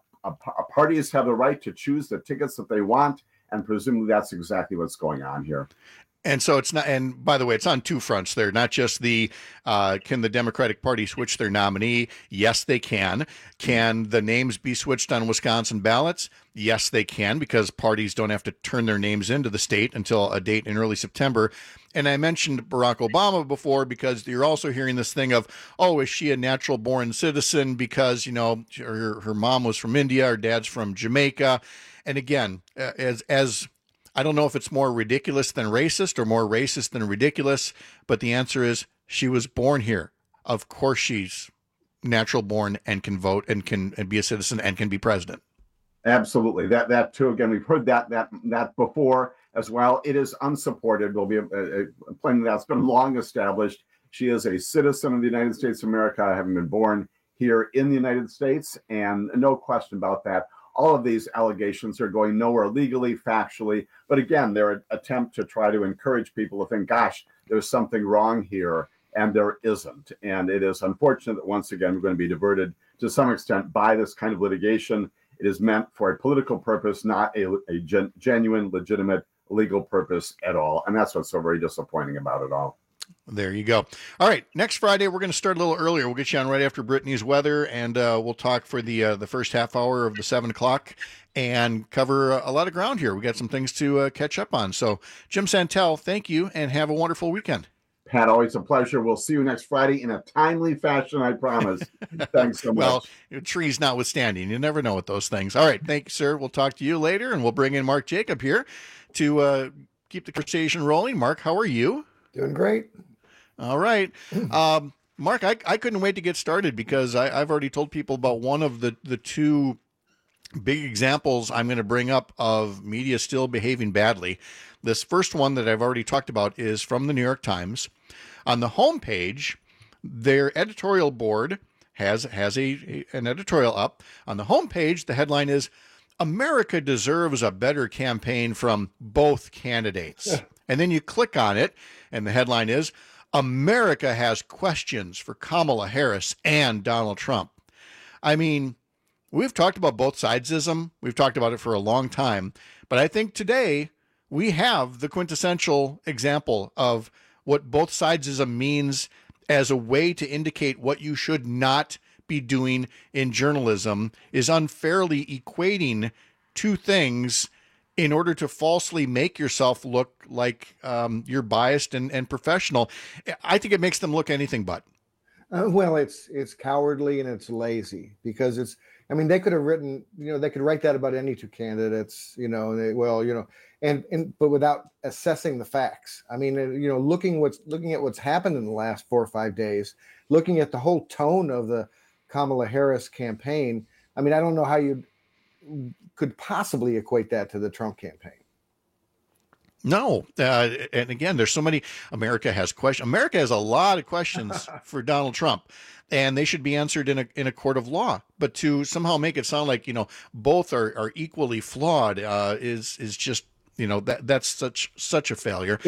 Parties have the right to choose the tickets that they want, and presumably that's exactly what's going on here. And so it's not, and by the way, it's on two fronts there, not just can the Democratic Party switch their nominee? Yes, they can. Can the names be switched on Wisconsin ballots? Yes, they can, because parties don't have to turn their names into the state until a date in early September. And I mentioned Barack Obama before because you're also hearing this thing of, oh, is she a natural born citizen because, her mom was from India, her dad's from Jamaica. And again, as I don't know if it's more ridiculous than racist or more racist than ridiculous, but the answer is she was born here. Of course she's natural born and can vote and can be a citizen and can be president. Absolutely. That too, again, we've heard that before. as well. It is unsupported. Will be a plan that's been long established. She is a citizen of the United States of America, having been born here in the United States, and no question about that. All of these allegations are going nowhere legally, factually, but again, they're an attempt to try to encourage people to think, gosh, there's something wrong here, and there isn't. And it is unfortunate that once again, we're going to be diverted to some extent by this kind of litigation. It is meant for a political purpose, not a genuine, legitimate legal purpose at all. And that's what's so very disappointing about it all. There you go. All right. Next Friday, we're going to start a little earlier. We'll get you on right after Brittany's weather, and we'll talk for the first half hour of the 7 o'clock and cover a lot of ground here. We got some things to catch up on. So, Jim Santel, thank you, and have a wonderful weekend. Pat, always a pleasure. We'll see you next Friday in a timely fashion, I promise. Thanks so much. Well, trees notwithstanding, you never know with those things. All right. Thank you, sir. We'll talk to you later, and we'll bring in Mark Jacob here to keep the conversation rolling. Mark, how are you? Doing great. All right. Mark, I couldn't wait to get started because I've already told people about one of the two big examples I'm going to bring up of media still behaving badly. This first one that I've already talked about is from the New York Times. On the homepage, their editorial board has an editorial up. On the homepage, the headline is, "America deserves a better campaign from both candidates." And then you click on it, and the headline is, "America has questions for Kamala Harris and Donald Trump." I mean, we've talked about both sidesism. We've talked about it for a long time. But I think today we have the quintessential example of what both sidesism means as a way to indicate what you should not be doing in journalism, is unfairly equating two things in order to falsely make yourself look like you're biased and professional. I think it makes them look anything but. Well, it's cowardly and it's lazy because they could have written, they could write that about any two candidates, but without assessing the facts. I mean, looking at what's happened in the last 4 or 5 days, looking at the whole tone of the Kamala Harris campaign. I mean, I don't know how you could possibly equate that to the Trump campaign. No. And again, there's so many. America has questions. America has a lot of questions for Donald Trump, and they should be answered in a court of law. But to somehow make it sound like, both are equally flawed is just, that's such a failure.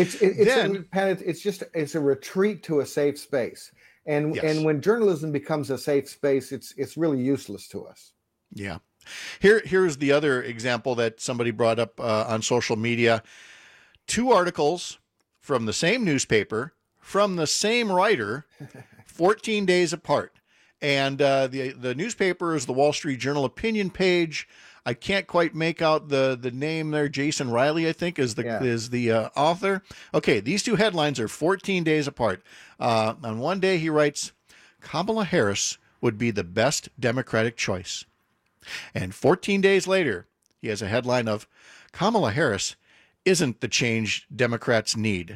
It's a retreat to a safe space. And Yes. And when journalism becomes a safe space, it's really useless to us. Yeah. Here's the other example that somebody brought up on social media. 2 articles from the same newspaper, from the same writer, 14 days apart. And the newspaper is the Wall Street Journal opinion page. I can't quite make out the name there. Jason Riley, I think, is the author. Okay, these 2 headlines are 14 days apart. On one day, he writes, "Kamala Harris would be the best Democratic choice." And 14 days later, he has a headline of, "Kamala Harris isn't the change Democrats need."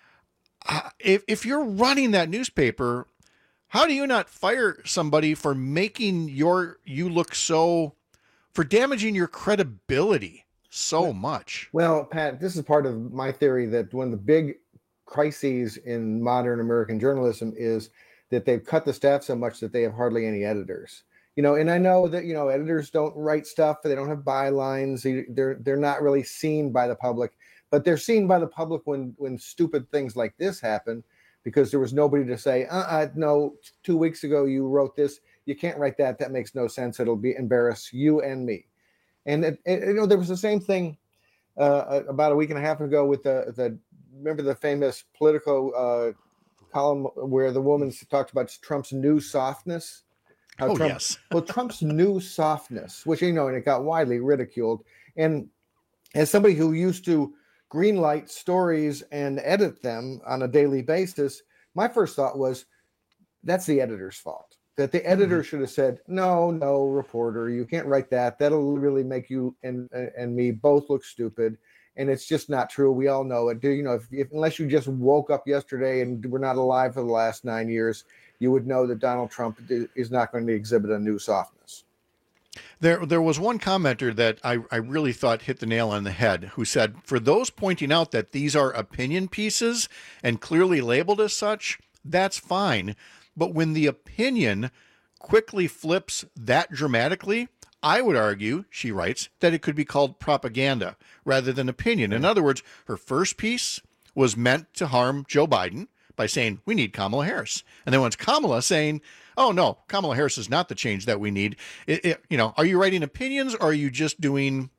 If you're running that newspaper, how do you not fire somebody for making you look for damaging your credibility so much? Well, Pat, this is part of my theory that one of the big crises in modern American journalism is that they've cut the staff so much that they have hardly any editors. And I know that, editors don't write stuff. They don't have bylines. They're not really seen by the public, but they're seen by the public when stupid things like this happen, because there was nobody to say, no, 2 weeks ago you wrote this. You can't write that. That makes no sense. It'll embarrass you and me. And there was the same thing about a week and a half ago with remember the famous Politico column where the woman talked about Trump's new softness. Yes. Well, Trump's new softness, which, and it got widely ridiculed. And as somebody who used to greenlight stories and edit them on a daily basis, my first thought was, that's the editor's fault. That the editor should have said, no, reporter, you can't write that. That'll really make you and me both look stupid. And it's just not true. We all know it. Unless you just woke up yesterday and were not alive for the last 9 years, you would know that Donald Trump is not going to exhibit a new softness. There was one commenter that I really thought hit the nail on the head, who said, for those pointing out that these are opinion pieces and clearly labeled as such, that's fine. But when the opinion quickly flips that dramatically, I would argue, she writes, that it could be called propaganda rather than opinion. In other words, her first piece was meant to harm Joe Biden by saying, we need Kamala Harris. And then once Kamala saying, oh, no, Kamala Harris is not the change that we need. Are you writing opinions, or are you just doing,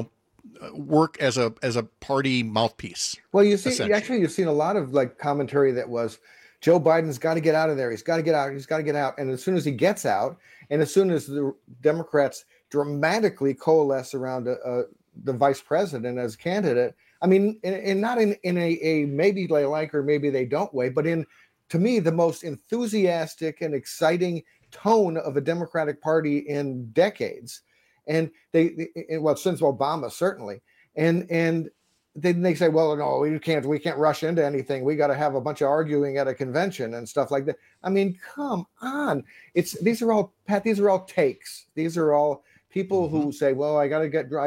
work as a party mouthpiece? Well, you've seen a lot of like commentary that was, Joe Biden's got to get out of there. He's got to get out. He's got to get out. And as soon as he gets out, and as soon as the Democrats dramatically coalesce around the vice president as candidate, I mean, and not in a maybe they like or maybe they don't way, but in, to me, the most enthusiastic and exciting tone of a Democratic Party in decades. And since Obama, certainly. And then they say, well, no, we can't rush into anything. We got to have a bunch of arguing at a convention and stuff like that. I mean, come on. These are all takes. These are all people who say, well, I got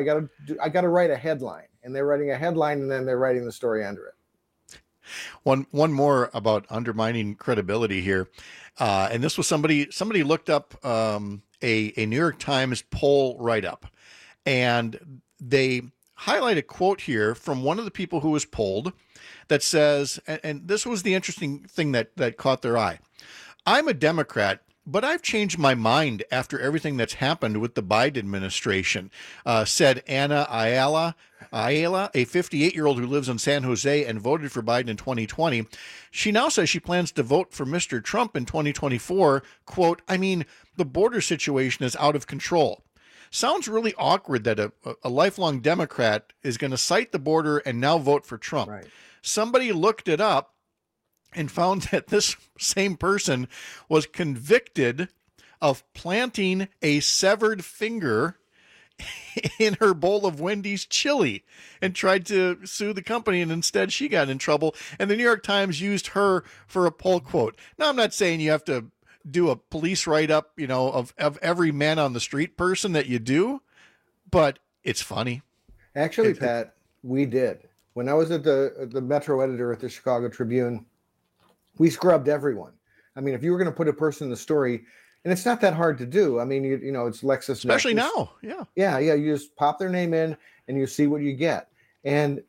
to write a headline, and they're writing a headline and then they're writing the story under it. One more about undermining credibility here. And this was somebody looked up a New York Times poll write-up, and they highlight a quote here from one of the people who was polled that says, and this was the interesting thing that caught their eye. I'm a Democrat, but I've changed my mind after everything that's happened with the Biden administration, said Anna Ayala, a 58-year-old who lives in San Jose and voted for Biden in 2020. She now says she plans to vote for Mr. Trump in 2024. Quote, I mean, the border situation is out of control. Sounds really awkward that a lifelong Democrat is going to cite the border and now vote for Trump. Right. Somebody looked it up and found that this same person was convicted of planting a severed finger in her bowl of Wendy's chili and tried to sue the company, and instead she got in trouble. And the New York Times used her for a poll quote. Now, I'm not saying you have to do a police write-up, of every man on the street person that you do, but it's funny. Actually, Pat, we did. When I was at the Metro editor at the Chicago Tribune, we scrubbed everyone. I mean, if you were going to put a person in the story, and it's not that hard to do. I mean, it's Lexis. Especially now. Yeah. You just pop their name in and you see what you get. And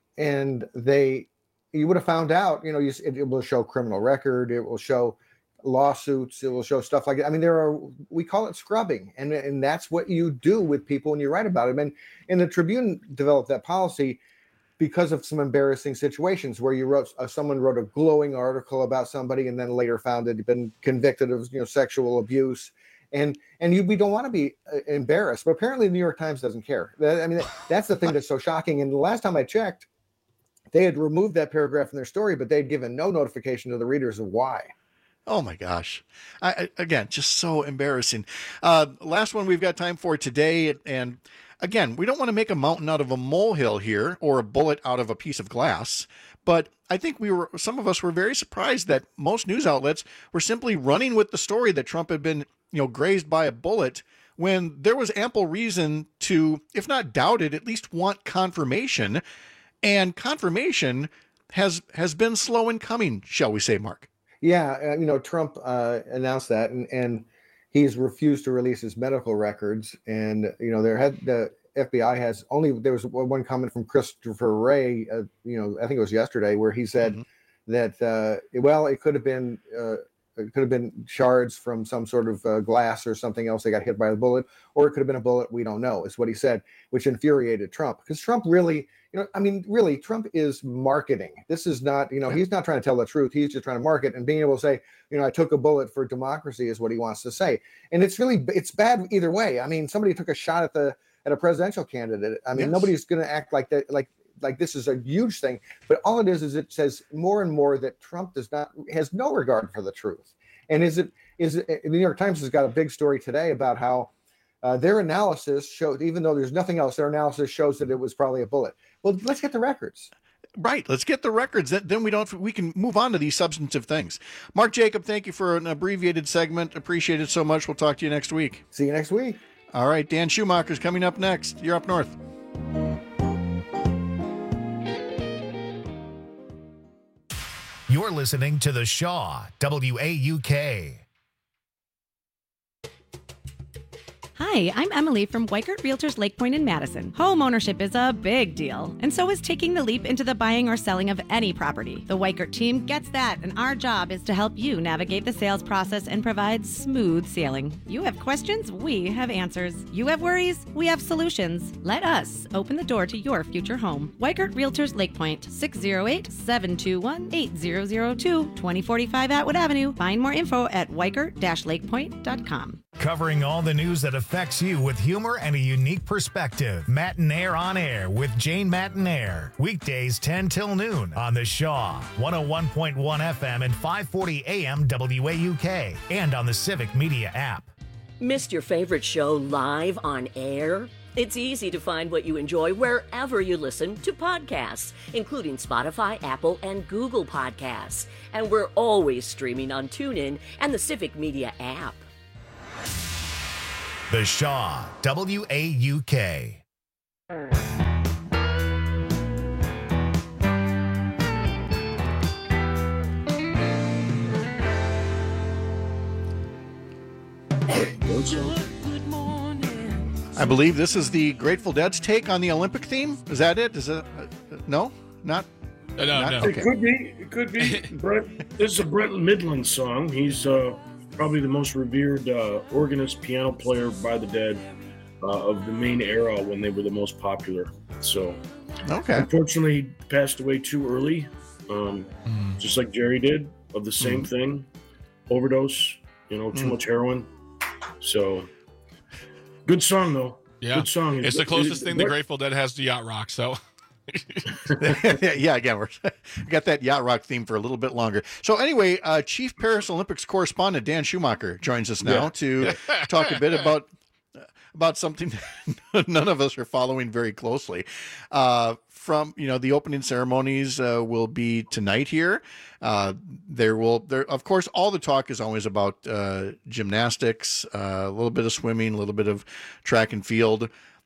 you would have found out, it will show criminal record. It will show lawsuits. It will show stuff like that. I mean, we call it scrubbing, and that's what you do with people when you write about them. And the Tribune developed that policy because of some embarrassing situations where someone wrote a glowing article about somebody and then later found that he'd been convicted of sexual abuse, and we don't want to be embarrassed, but apparently the New York Times doesn't care. That's the thing that's so shocking. And the last time I checked, they had removed that paragraph in their story, but they'd given no notification to the readers of why. Oh my gosh. Again, just so embarrassing. Last one we've got time for today. And again, we don't want to make a mountain out of a molehill here or a bullet out of a piece of glass. But I think some of us were very surprised that most news outlets were simply running with the story that Trump had been, grazed by a bullet, when there was ample reason to, if not doubt it, at least want confirmation. And confirmation has been slow in coming, shall we say, Mark? Yeah, Trump announced that, and he's refused to release his medical records. And the FBI there was one comment from Christopher Wray, I think it was yesterday, where he said that it could have been shards from some sort of glass or something else. They got hit by a bullet, or it could have been a bullet. We don't know, is what he said, which infuriated Trump, because Trump really. Really, Trump is marketing. This is not, he's not trying to tell the truth. He's just trying to market, and being able to say, I took a bullet for democracy is what he wants to say. And it's bad either way. I mean, somebody took a shot at a presidential candidate. I mean, Nobody's going to act like that, like this is a huge thing. But all it is it says more and more that Trump has no regard for the truth. And the New York Times has got a big story today about how their analysis showed, even though there's nothing else, their analysis shows that it was probably a bullet. Well, let's get the records. Right. Let's get the records. Then we can move on to these substantive things. Mark Jacob, thank you for an abbreviated segment. Appreciate it so much. We'll talk to you next week. See you next week. All right, Dan Schumacher's coming up next. You're up north. You're listening to The Shaw, WAUK. Hi, I'm Emily from Weikert Realtors Lake Point in Madison. Home ownership is a big deal, and so is taking the leap into the buying or selling of any property. The Weikert team gets that, and our job is to help you navigate the sales process and provide smooth sailing. You have questions, we have answers. You have worries, we have solutions. Let us open the door to your future home. Weikert Realtors Lake Point, 608-721-8002, 2045 Atwood Avenue. Find more info at weikert-lakepoint.com. Covering all the news that affects you with humor and a unique perspective. Mattinaire on Air with Jane Mattinaire. Weekdays 10 till noon on The Shaw, 101.1 FM and 540 AM WAUK, and on the Civic Media app. Missed your favorite show live on air? It's easy to find what you enjoy wherever you listen to podcasts, including Spotify, Apple, and Google Podcasts. And we're always streaming on TuneIn and the Civic Media app. The Shaw, WAUK. I believe this is the Grateful Dead's take on the Olympic theme. Is that it? Is it? No, not. No. Okay. It could be. Brett, this is a Brett Midland song. He's probably the most revered organist, piano player by the Dead of the main era when they were the most popular. So, unfortunately, he passed away too early, just like Jerry did, of the same thing, overdose. Too much heroin. So, good song though. Yeah, good song. It's the closest thing the Grateful Dead has to yacht rock. So. Yeah, again, we got that yacht rock theme for a little bit longer. So anyway, Chief Paris Olympics correspondent Dan Schumacher joins us now to talk a bit about something none of us are following very closely. From the opening ceremonies will be tonight here. There of course all the talk is always about gymnastics, a little bit of swimming, a little bit of track and field.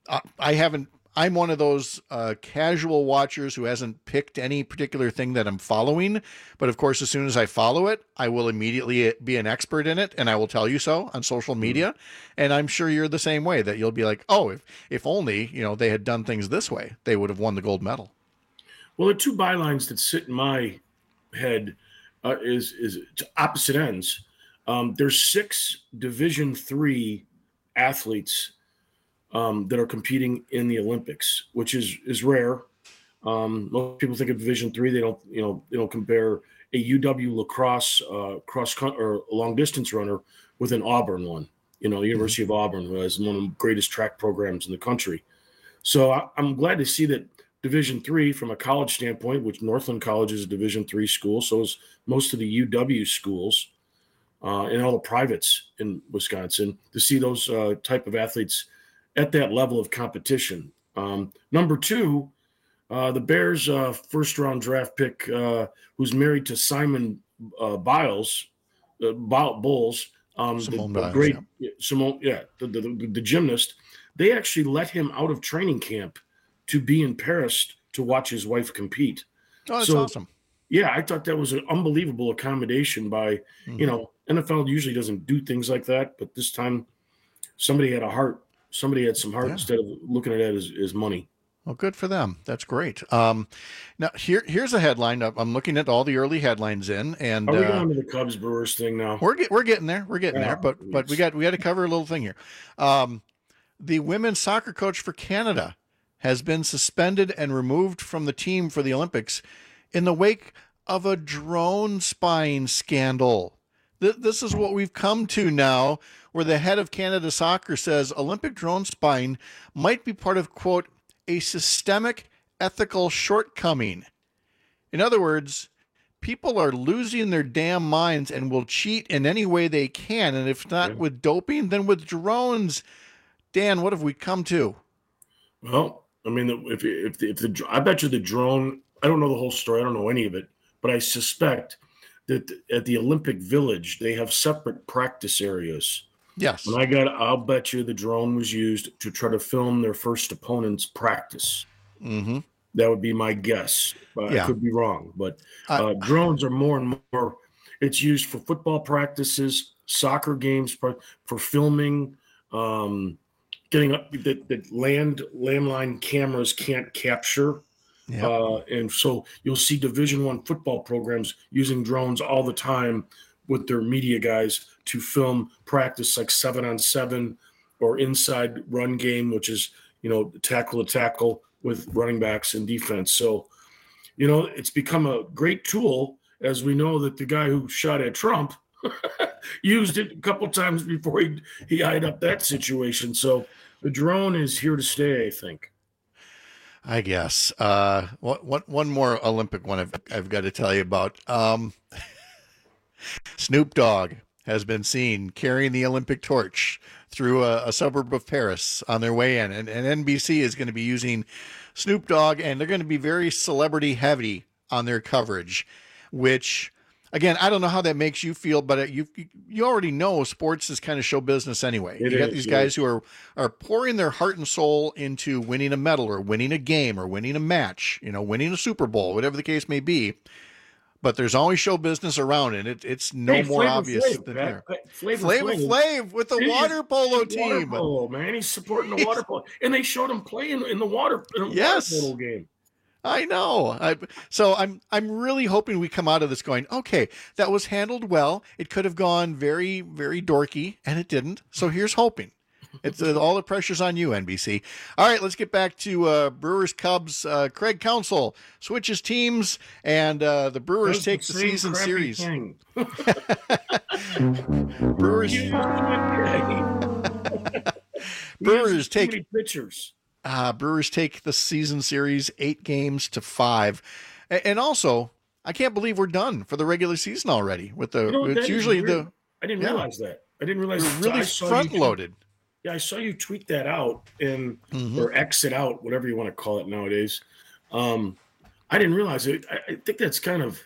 I'm one of those casual watchers who hasn't picked any particular thing that I'm following. But of course, as soon as I follow it, I will immediately be an expert in it. And I will tell you so on social media. And I'm sure you're the same way, that you'll be like, oh, if only, they had done things this way, they would have won the gold medal. Well, the two bylines that sit in my head is to opposite ends. There's 6 Division III athletes that are competing in the Olympics, which is rare. Most people think of Division III. They don't compare a UW lacrosse cross country or long distance runner with an Auburn one. University of Auburn, who has one of the greatest track programs in the country. So I'm glad to see that Division III, from a college standpoint, which Northland College is a Division III school, so is most of the UW schools and all the privates in Wisconsin, to see those type of athletes at that level of competition. Number 2, the Bears' first-round draft pick, who's married to Simone Biles, Simone Biles, great Simone, the gymnast. They actually let him out of training camp to be in Paris to watch his wife compete. Oh, that's awesome. Yeah, I thought that was an unbelievable accommodation by, NFL usually doesn't do things like that, but this time somebody had a heart. Somebody had some heart instead of looking at it as money. Well, good for them. That's great. Now here's a headline. I'm looking at all the early headlines and are we going to the Cubs Brewers thing now? We're getting there. We're getting there. But we got to cover a little thing here. The women's soccer coach for Canada has been suspended and removed from the team for the Olympics in the wake of a drone spying scandal. This is what we've come to now, where the head of Canada Soccer says Olympic drone spying might be part of, quote, a systemic ethical shortcoming. In other words, people are losing their damn minds and will cheat in any way they can. And if not with doping, then with drones. Dan, what have we come to? Well, I mean, I bet you the drone, I don't know the whole story. I don't know any of it, but I suspect that at the Olympic Village, they have separate practice areas Yes. And I'll bet you the drone was used to try to film their first opponent's practice. Mm-hmm. That would be my guess. I could be wrong, but drones are more and more. It's used for football practices, soccer games, for filming. Getting up that landline cameras can't capture. Yep. And so you'll see Division I football programs using drones all the time with their media guys to film practice, like 7-on-7 or inside run game, which is, tackle to tackle with running backs and defense. So, it's become a great tool, as we know that the guy who shot at Trump used it a couple times before he eyed up that situation. So the drone is here to stay, I think. I guess. One more Olympic one I've got to tell you about. Snoop Dogg has been seen carrying the Olympic torch through a suburb of Paris on their way in. And NBC is going to be using Snoop Dogg, and they're going to be very celebrity heavy on their coverage, which, again, I don't know how that makes you feel, but you already know sports is kind of show business anyway. You got these guys who are pouring their heart and soul into winning a medal or winning a game or winning a match, winning a Super Bowl, whatever the case may be. But there's always show business around it. It's more Flavor obvious Flav, than Pat. there. Flavor Flav with the water polo team. Water polo, man. He's supporting the water polo. And they showed him play in the water polo game. I know. So I'm really hoping we come out of this going, okay, that was handled well. It could have gone very, very dorky, and it didn't. So here's hoping. It's all the pressure's on you, NBC. All right, let's get back to Brewers Cubs. Craig Counsell switches teams, and the Brewers take the season series. Brewers take pitchers. Brewers take the season series 8-5, and also I can't believe we're done for the regular season already. It's usually the. I didn't realize that. I didn't realize we're really front loaded. Yeah, I saw you tweet that out or exit out, whatever you want to call it nowadays. I didn't realize it. I think that's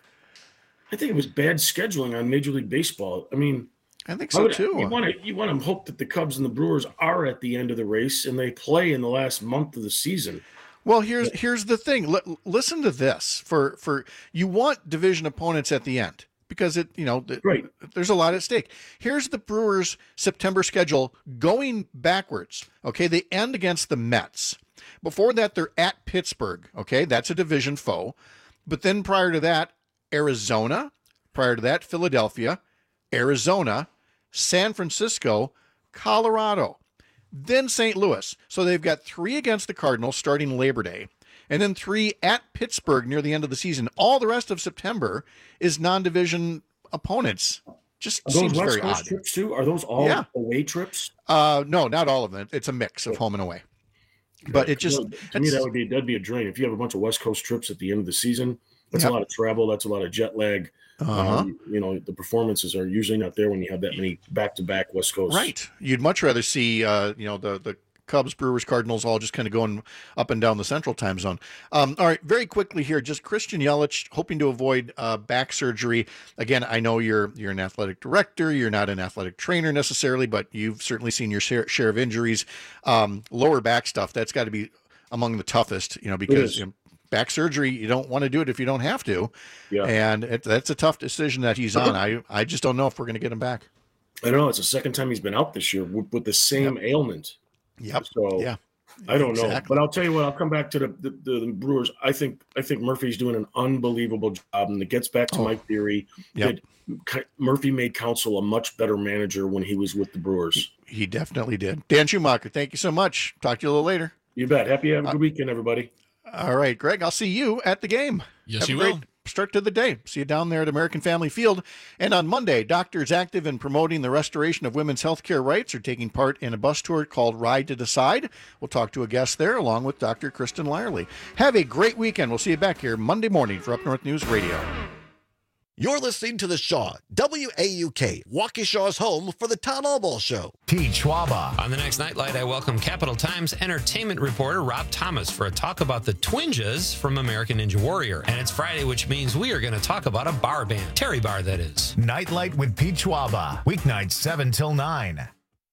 I think it was bad scheduling on Major League Baseball. I mean, I think so too. You want to hope that the Cubs and the Brewers are at the end of the race and they play in the last month of the season. Well, here's the thing. Listen to this. For you want division opponents at the end, because there's a lot at stake. Here's the Brewers' September schedule going backwards. Okay, they end against the Mets. Before that, they're at Pittsburgh. Okay, that's a division foe. But then prior to that, Arizona. Prior to that, Philadelphia, Arizona, San Francisco, Colorado, then St. Louis. So they've got 3 against the Cardinals starting Labor Day, and then 3 at Pittsburgh near the end of the season. All the rest of September is non-division opponents. Just seems very odd. Trips too? Are those all away trips? No, not all of them. It's a mix of home and away. But it just to me that'd be a drain. If you have a bunch of West Coast trips at the end of the season, that's a lot of travel. That's a lot of jet lag. The performances are usually not there when you have that many back-to-back West Coast. Right. You'd much rather see the Cubs, Brewers, Cardinals all just kind of going up and down the central time zone. All right, very quickly here, just Christian Yelich hoping to avoid back surgery. Again, I know you're an athletic director. You're not an athletic trainer necessarily, but you've certainly seen your share of injuries. Lower back stuff, that's got to be among the toughest, because back surgery, you don't want to do it if you don't have to. Yeah. And that's a tough decision that he's on. I just don't know if we're going to get him back. I don't know. It's the second time he's been out this year with the same ailment. Yep. So I don't know. But I'll tell you what, I'll come back to the Brewers. I think Murphy's doing an unbelievable job. And it gets back to my theory that Murphy made Counsell a much better manager when he was with the Brewers. He definitely did. Dan Schumacher, thank you so much. Talk to you a little later. You bet. Have a good weekend, everybody. All right, Greg, I'll see you at the game. Yes, you will. Start to the day. See you down there at American Family Field. And on Monday, doctors active in promoting the restoration of women's health care rights are taking part in a bus tour called Ride to Decide. We'll talk to a guest there along with Dr. Kristen Lyerly. Have a great weekend. We'll see you back here Monday morning for Up North News Radio. You're listening to The Shaw, WAUK, Waukesha's home for the Todd Albaugh Show. Pete Schwaba. On the next Nightlight, I welcome Capital Times entertainment reporter Rob Thomas for a talk about the Twinjas from American Ninja Warrior. And it's Friday, which means we are going to talk about a bar band. Terry Bar, that is. Nightlight with Pete Schwaba. Weeknights 7 till 9.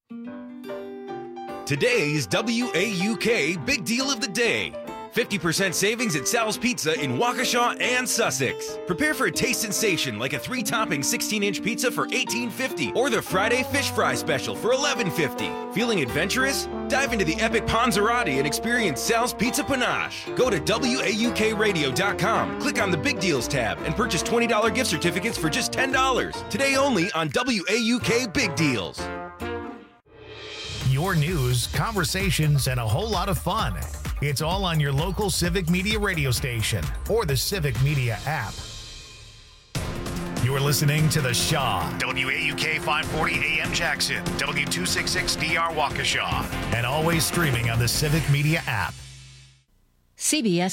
Today's WAUK Big Deal of the Day. 50% savings at Sal's Pizza in Waukesha and Sussex. Prepare for a taste sensation like a 3-topping 16-inch pizza for $18.50 or the Friday fish fry special for $11.50. Feeling adventurous? Dive into the epic Panzerotti and experience Sal's Pizza Panache. Go to WAUKradio.com, click on the Big Deals tab, and purchase $20 gift certificates for just $10. Today only on WAUK Big Deals. Your news, conversations, and a whole lot of fun. It's all on your local Civic Media radio station or the Civic Media app. You're listening to The Shaw, WAUK 540 AM Jackson, W266DR Waukesha, and always streaming on the Civic Media app. CBS